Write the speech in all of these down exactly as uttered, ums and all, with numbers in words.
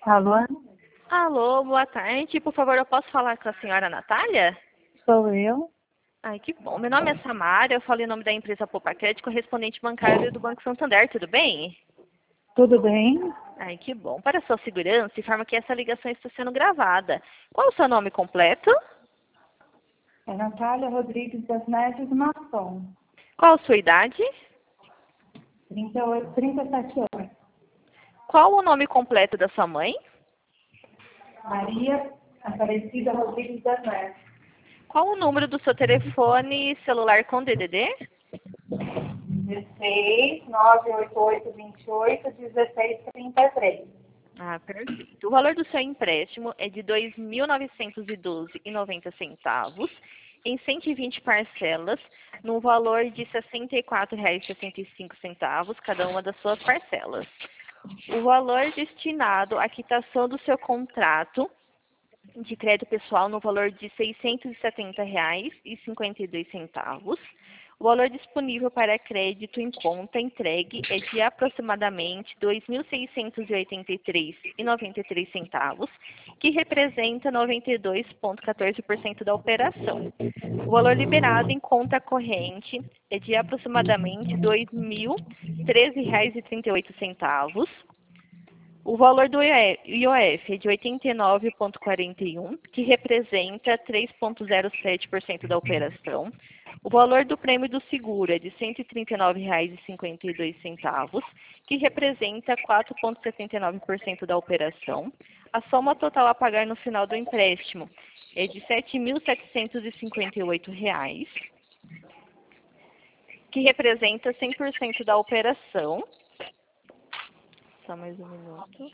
Alô? Alô, boa tarde. Por favor, eu posso falar com a senhora Natália? Sou eu. Ai, que bom. Meu nome é Samara, eu falo em nome da empresa Poupa Crédito, correspondente bancário do Banco Santander, tudo bem? Tudo bem? Ai, que bom. Para sua segurança, informa que essa ligação está sendo gravada. Qual o seu nome completo? É Natália Rodrigues das Neves Mação. Qual a sua idade? trinta e oito, trinta e sete anos. Qual o nome completo da sua mãe? Maria Aparecida Rodrigues das Neves. Qual o número do seu telefone celular com D D D? dezesseis, nove oito oito, vinte e oito, dezesseis, trinta e três. Ah, perfeito. O valor do seu empréstimo é de dois mil novecentos e doze reais e noventa centavos em cento e vinte parcelas, no valor de sessenta e quatro reais e sessenta e cinco centavos cada uma das suas parcelas. O valor destinado à quitação do seu contrato de crédito pessoal no valor de seiscentos e setenta reais e cinquenta e dois centavos. O valor disponível para crédito em conta entregue é de aproximadamente dois mil seiscentos e oitenta e três reais e noventa e três centavos, que representa noventa e dois vírgula quatorze por cento da operação. O valor liberado em conta corrente é de aproximadamente dois mil treze reais e trinta e oito centavos. O valor do I O F é de oitenta e nove vírgula quarenta e um, que representa três vírgula zero sete por cento da operação. O valor do prêmio do seguro é de cento e trinta e nove reais e cinquenta e dois centavos, que representa quatro vírgula setenta e nove por cento da operação. A soma total a pagar no final do empréstimo é de sete mil setecentos e cinquenta e oito reais, que representa cem por cento da operação. Só mais um minuto.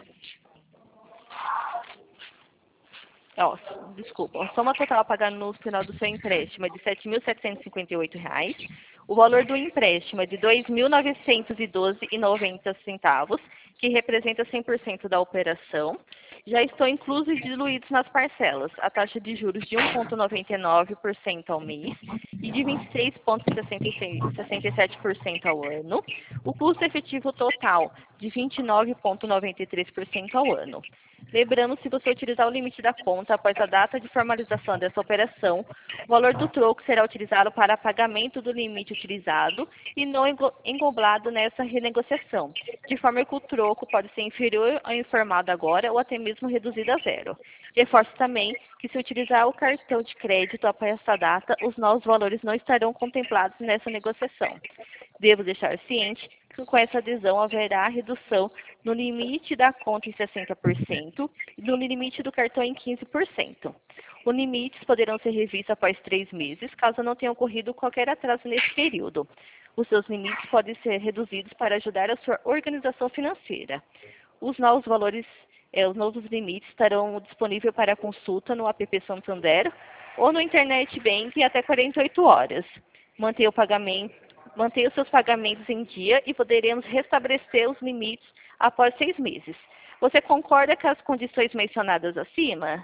Ó, desculpa, a soma total a pagar no final do seu empréstimo é de sete mil setecentos e cinquenta e oito reais. O valor do empréstimo é de dois mil novecentos e doze reais e noventa centavos, que representa cem por cento da operação. Já estão inclusos e diluídos nas parcelas a taxa de juros de um vírgula noventa e nove por cento ao mês e de vinte e seis vírgula sessenta e sete por cento ao ano. O custo efetivo total de vinte e nove vírgula noventa e três por cento ao ano. Lembrando, se você utilizar o limite da conta após a data de formalização dessa operação, o valor do troco será utilizado para pagamento do limite utilizado e não englobado nessa renegociação, de forma que o troco pode ser inferior ao informado agora ou até mesmo reduzido a zero. Reforço também que, se utilizar o cartão de crédito após essa data, os novos valores não estarão contemplados nessa negociação. Devo deixar ciente que com essa adesão haverá redução no limite da conta em sessenta por cento e no limite do cartão em quinze por cento. Os limites poderão ser revistos após três meses, caso não tenha ocorrido qualquer atraso nesse período. Os seus limites podem ser reduzidos para ajudar a sua organização financeira. Os novos valores, eh, os novos limites estarão disponíveis para consulta no app Santander ou no Internet Banking até quarenta e oito horas. Mantenha o pagamento Mantenha os seus pagamentos em dia e poderemos restabelecer os limites após seis meses. Você concorda com as condições mencionadas acima?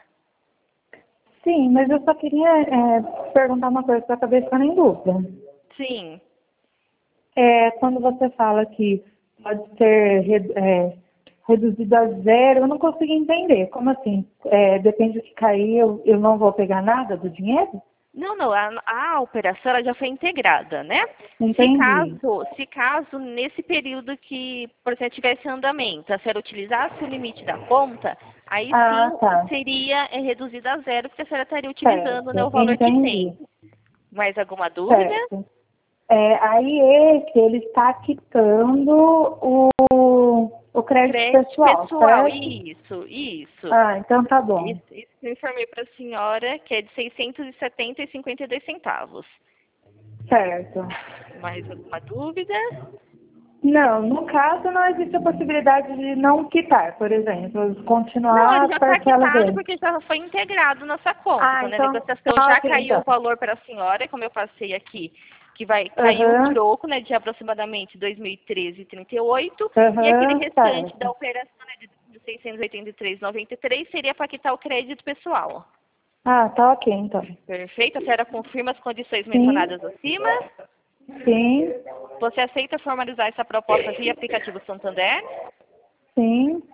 Sim, mas eu só queria é, perguntar uma coisa que eu acabei ficando em dúvida. Sim. É, quando você fala que pode ser re- é, reduzido a zero, eu não consigo entender. Como assim? É, depende do que cair, eu, eu não vou pegar nada do dinheiro? Não, não, a, a operação ela já foi integrada, né? Se Entendi. caso, se caso nesse período que, por exemplo, tivesse andamento, a senhora utilizasse o limite da conta, aí Ah, sim tá. seria é, reduzido a zero, porque a senhora estaria utilizando, né, o Certo. valor que Entendi. tem. Mais alguma dúvida? Certo. É, aí esse, ele está quitando o, o crédito Crédito pessoal, pessoal, certo? isso, isso. Ah, então tá bom. Isso, isso que eu informei para a senhora, que é de seiscentos e setenta reais e cinquenta e dois centavos. Certo. Mais alguma dúvida? Não, no caso não existe a possibilidade de não quitar, por exemplo, Não, continuar ele a já está parcela quitado dele. porque já foi integrado na sua conta. Ah, Quando a então, negociação tá já ok, caiu o então. valor para a senhora, como eu passei aqui, que vai cair o Aham, troco, né, de aproximadamente dois mil e treze reais e trinta e oito, e aquele aham, restante da certo. operação, né, de seiscentos e oitenta e três reais e noventa e três centavos seria para quitar o crédito pessoal. Ah, tá ok, então. Perfeito? A senhora confirma as condições Sim, mencionadas acima? sim, Você aceita formalizar essa proposta via aplicativo Santander? sim,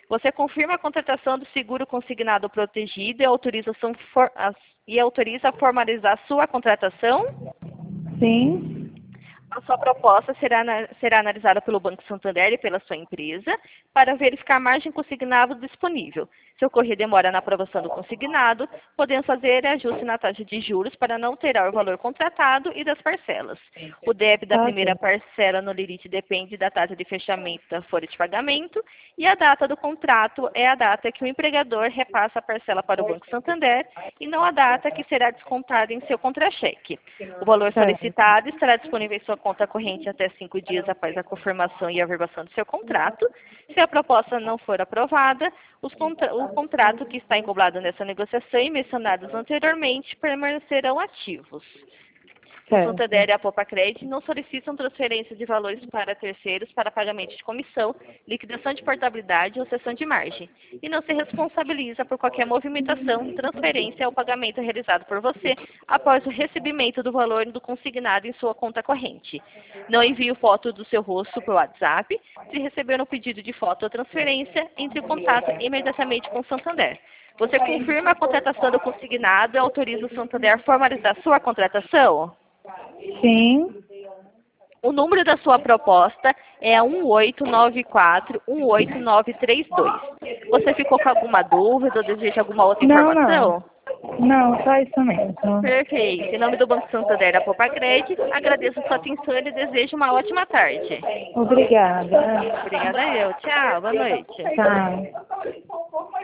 Você confirma a contratação do seguro consignado protegido e autoriza, for, a, e autoriza a formalizar sua contratação? Sim. A sua proposta será, será analisada pelo Banco Santander e pela sua empresa para verificar a margem consignado disponível. Se ocorrer demora na aprovação do consignado, podemos fazer ajuste na taxa de juros para não alterar o valor contratado e das parcelas. O débito da Tá, primeira ok. parcela no limite depende da data de fechamento da folha de pagamento e a data do contrato é a data que o empregador repassa a parcela para o Banco Santander e não a data que será descontada em seu contra-cheque. O valor Certo. solicitado estará disponível em sua conta corrente até cinco dias após a confirmação e averbação do seu contrato. Se a proposta não for aprovada, os contra o contrato que está englobado nessa negociação e mencionados anteriormente permanecerão ativos. O Certo. Santander e a Popacred não solicitam transferência de valores para terceiros para pagamento de comissão, liquidação de portabilidade ou cessão de margem, e não se responsabiliza por qualquer movimentação, transferência ou pagamento realizado por você após o recebimento do valor do consignado em sua conta corrente. Não envie foto do seu rosto por WhatsApp. Se receber um pedido de foto ou transferência, entre em contato imediatamente com o Santander. Você confirma a contratação do consignado e autoriza o Santander a formalizar sua contratação? Sim. O número da sua proposta é um oito nove quatro, um oito nove três dois. Você ficou com alguma dúvida ou deseja alguma outra Não, informação? não. Não, só isso mesmo. Perfeito. Em nome do Banco Santander da Popacred, agradeço a sua atenção e desejo uma ótima tarde. Obrigada. Obrigada eu. Tchau. Boa noite. Tchau.